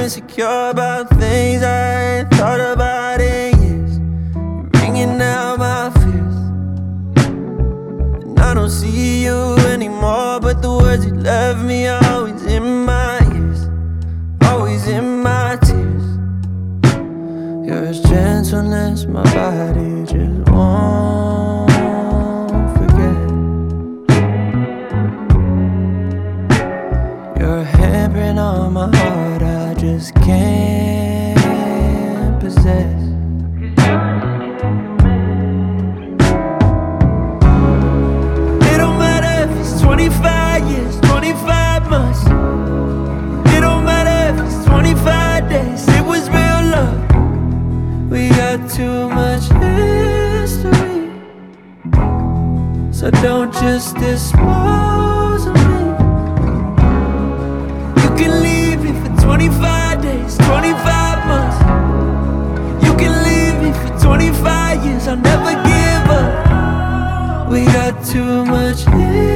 insecure about things I ain't thought about in years. You're bringing out my fears, and I don't see you anymore, but the words you left me are always in my ears, always in my tears. You're as gentle as my body just won't forget. You're a handprint on my heart I just can't possess. It don't matter if it's 25 years, 25 months. It don't matter if it's 25 days. It was real love. We got too much history, so don't just dispose of me. You can leave me for 25 days, 25 months. You can leave me for 25 years, I'll never give up. We got too much history.